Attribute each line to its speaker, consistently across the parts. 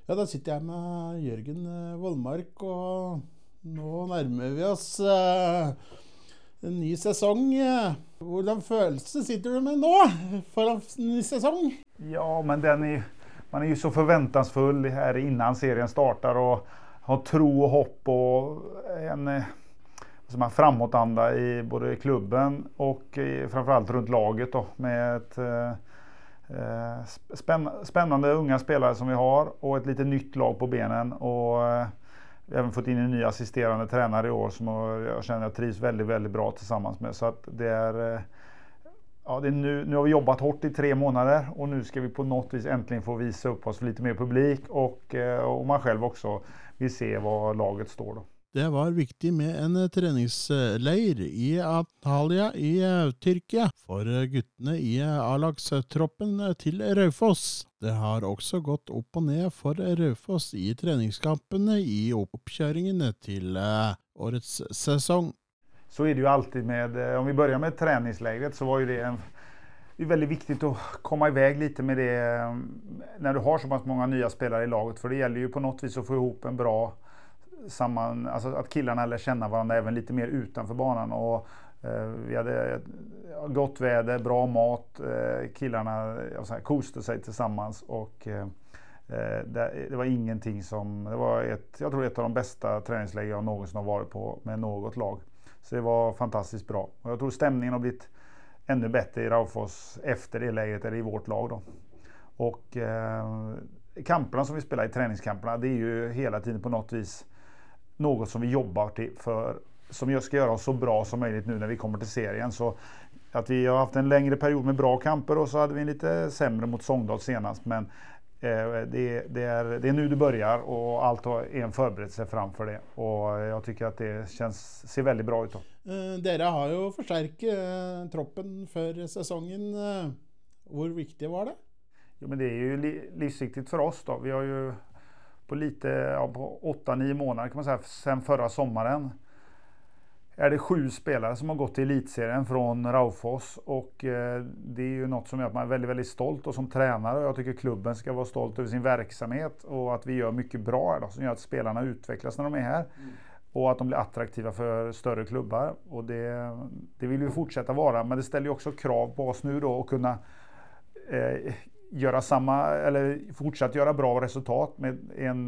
Speaker 1: Ja, da sitter jeg med Jørgen Vollmark, og nå nærmer vi oss en ny säsong. Hvordan følelse sitter du med nå foran en ny säsong?
Speaker 2: Ja, men man är ju så förväntansfull här innan serien startar och har tro och hopp och en framåtanda i både klubben och framförallt runt laget då, med ett spännande unga spelare som vi har och ett lite nytt lag på benen, och vi har även fått in en ny assisterande tränare i år som jag känner jag trivs väldigt, väldigt bra tillsammans med. Så att det är nu har vi jobbat hårt i 3 månader och nu ska vi på något vis äntligen få visa upp oss för lite mer publik, och man själv också vill se var laget står då.
Speaker 1: Det var viktigt med en träningsleir i Antalya i Tyrkia för guttene i A-lagstroppen till Raufoss. Det har också gått upp och ner för Raufoss i träningskampene i uppkörningen till årets säsong.
Speaker 2: Så är det ju alltid med, om vi börjar med träningslägret, så var ju det är väldigt viktigt att komma iväg lite med det när du har så pass många nya spelare i laget, för det gäller ju på något vis att få ihop en bra alltså att killarna lär känna varandra även lite mer utanför banan, och vi hade gott väder, bra mat, killarna kostade sig tillsammans, och det var ingenting det var jag tror ett av de bästa träningsläger jag någonsin har varit på med något lag. Så det var fantastiskt bra, och jag tror stämningen har blivit ännu bättre i Raufoss efter det läget, eller i vårt lag då. Och kamperna som vi spelar i, träningskamperna, det är ju hela tiden på något vis något som vi jobbar till för, som jag ska göra oss så bra som möjligt nu när vi kommer till serien. Så att vi har haft en längre period med bra kamper, och så hade vi en lite sämre mot Sogndal senast, men det är nu det börjar, och allt är en förberedelse framför det, och jag tycker att det ser väldigt bra ut då.
Speaker 1: Dere har ju förstärkt troppen för säsongen. Hur viktigt var det?
Speaker 2: Jo, men det är ju livsviktigt för oss då. Vi har ju på 8-9 månader kan man säga, sen förra sommaren är det 7 spelare som har gått till elitserien från Raufoss, och det är ju något som gör att man är väldigt, väldigt stolt, och som tränare, och jag tycker klubben ska vara stolt över sin verksamhet, och att vi gör mycket bra här då, som gör att spelarna utvecklas när de är här, och att de blir attraktiva för större klubbar, och det vill vi fortsätta vara, men det ställer ju också krav på oss nu då att kunna fortsatt göra bra resultat med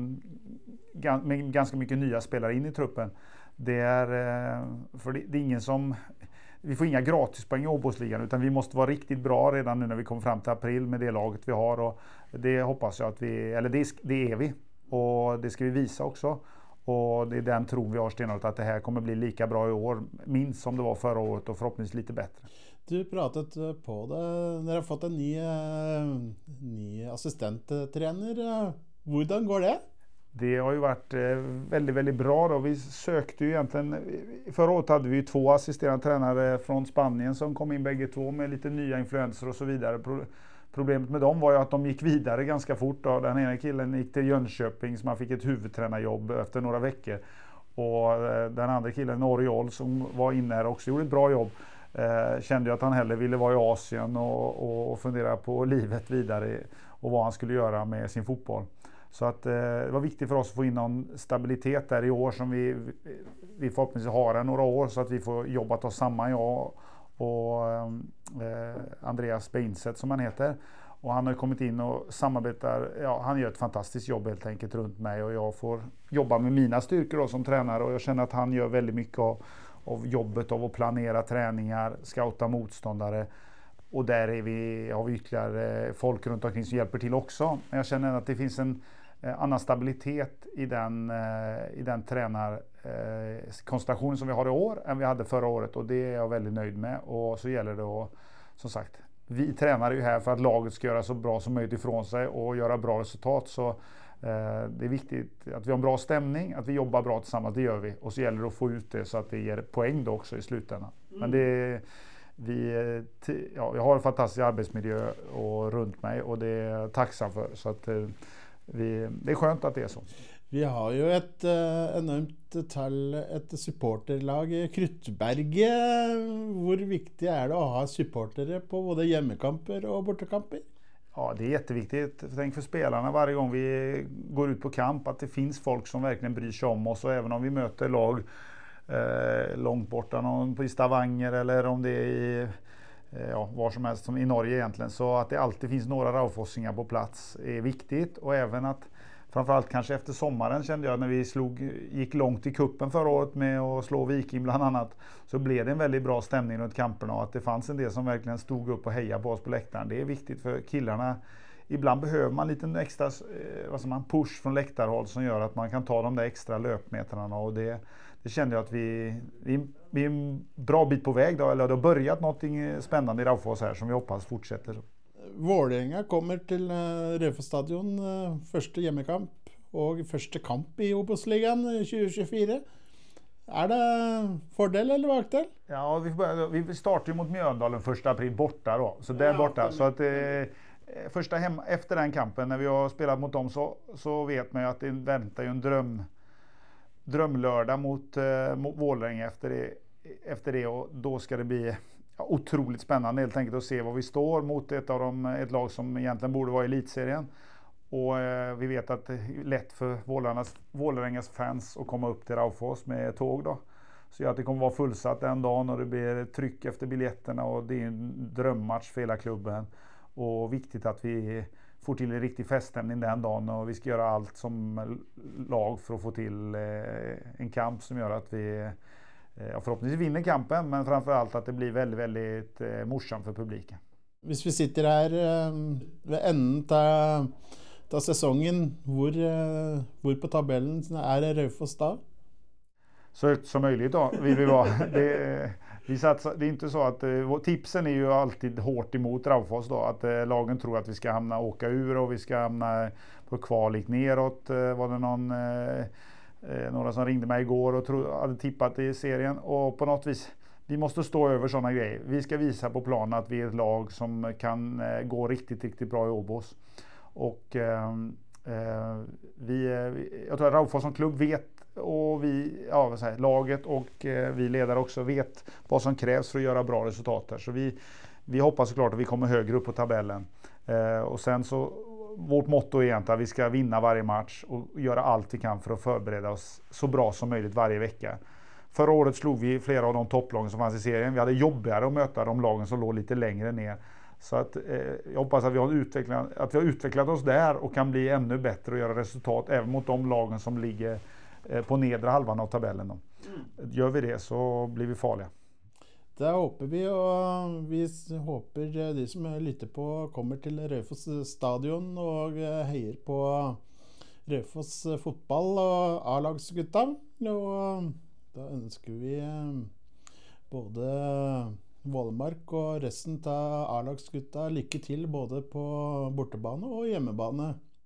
Speaker 2: ganska mycket nya spelare in i truppen. För det är ingen som, vi får inga gratispoäng i Åbosligan, utan vi måste vara riktigt bra redan nu när vi kommer fram till april med det laget vi har, och det hoppas jag att det är vi, och det ska vi visa också, och det är den tron vi har stenhårt att det här kommer bli lika bra i år, minst som det var förra året, och förhoppningsvis lite bättre.
Speaker 1: Du pratet på det, ni har fått en ny assistenttränare. Hur går det?
Speaker 2: Det har ju varit väldigt, väldigt bra då. Vi sökte ju egentligen, förra året hade vi ju 2 assisterande tränare från Spanien som kom in bägge två med lite nya influenser och så vidare. Problemet med dem var ju att de gick vidare ganska fort då. Den ena killen gick till Jönköping, som han fick ett huvudtränarjobb efter några veckor. Och den andra killen, Oriol, som var inne här också, gjorde ett bra jobb. Kände ju att han hellre ville vara i Asien och fundera på livet vidare och vad han skulle göra med sin fotboll. Så att det var viktigt för oss att få in någon stabilitet där i år, som vi förhoppningsvis har några år, så att vi får jobbat oss samman, jag och Andreas Beinset som han heter. Och han har kommit in och samarbetar, han gör ett fantastiskt jobb helt enkelt runt mig, och jag får jobba med mina styrkor då som tränare, och jag känner att han gör väldigt mycket av jobbet av att planera träningar, scouta motståndare, och där har vi ytterligare folk runt omkring som hjälper till också. Men jag känner att det finns en annan stabilitet i den tränarkonstellationen som vi har i år än vi hade förra året, och det är jag väldigt nöjd med. Och så gäller det att, som sagt, vi tränare är ju här för att laget ska göra så bra som möjligt ifrån sig och göra bra resultat, så det är viktigt att vi har en bra stämning, att vi jobbar bra tillsammans, det gör vi, och så gäller det att få ut det så att det ger poäng då också i slutändan. Men jag har en fantastisk arbetsmiljö runt mig, och det är jag tacksam för, så att det är skönt att det är så.
Speaker 1: Vi har ju ett enormt ett supporterlag i Kruttberget. Hur viktigt är det att ha supportere på både hjemmekamper och bortekamper?
Speaker 2: Ja, det är jätteviktigt. Tänk för spelarna varje gång vi går ut på kamp att det finns folk som verkligen bryr sig om oss, och även om vi möter lag långt borta, någon i Stavanger eller om det är i var som helst, som i Norge egentligen, så att det alltid finns några raufossingar på plats är viktigt. Och även att framförallt kanske efter sommaren kände jag när vi gick långt i kuppen förra året med att slå Viking bland annat, så blev det en väldigt bra stämning runt kamperna och att det fanns en del som verkligen stod upp och hejade på oss på läktaren. Det är viktigt för killarna. Ibland behöver man lite extra push från läktarhåll som gör att man kan ta de där extra löpmetrarna, och det kände jag att vi är en bra bit på väg då, eller det har börjat något spännande i Raufoss här som vi hoppas fortsätter.
Speaker 1: Vålerenga kommer till Raufoss stadion första hemmakamp och första kamp i Obos-ligan 2024. Är det fördel eller bakdel?
Speaker 2: Ja, vi startar ju mot Mjölndalen 1 april borta då, så där borta. Så att efter den kampen när vi har spelat mot dem så vet man ju att det väntar ju en drömlördag mot Vålerenga efter det, och då ska det bli otroligt spännande helt enkelt att se vad vi står mot ett lag som egentligen borde vara i elitserien. Och vi vet att det är lätt för Vålerengas fans att komma upp till Raufoss med tåg då. Så att det kommer vara fullsatt den dagen och det blir tryck efter biljetterna, och det är en drömmatch för hela klubben. Och viktigt att vi får till en riktig feststämning den dagen, och vi ska göra allt som lag för att få till en kamp som gör att vi förhoppningsvis vinner kampen, men framförallt att det blir väldigt, väldigt morsamt för publiken.
Speaker 1: Hvis vi sitter här ved enden av säsongen, hvor på tabellen är Raufoss då?
Speaker 2: Så högt som möjligt då vill vi vara. Det är inte så att tipsen är ju alltid hårt emot Raufoss då, att lagen tror att vi ska åka ur och vi ska hamna på kvaligt neråt. Var det några som ringde mig igår och hade tippat i serien, och på något vis vi måste stå över sådana grejer. Vi ska visa på planen att vi är ett lag som kan gå riktigt, riktigt bra i Obos. Och jag tror att Raufoss som klubb vet, och laget och vi ledare också vet vad som krävs för att göra bra resultat där. Så vi hoppas såklart att vi kommer högre upp på tabellen. Och sen så vårt motto är egentligen att vi ska vinna varje match och göra allt vi kan för att förbereda oss så bra som möjligt varje vecka. Förra året slog vi flera av de topplagen som fanns i serien. Vi hade jobbigare att möta de lagen som låg lite längre ner. Så att jag hoppas att vi har utvecklat oss där och kan bli ännu bättre och göra resultat även mot de lagen som ligger på nedre halvan av tabellen då. Gör vi det så blir vi farliga.
Speaker 1: Det hoppas vi, och vi hoppas de som lyssnar på kommer till Raufoss stadion och hejar på Raufoss fotboll och A-lagsgutta. Och då önskar vi både Vålemark och resten av A-lagsgutta lycka till både på bortebane och hemmabane.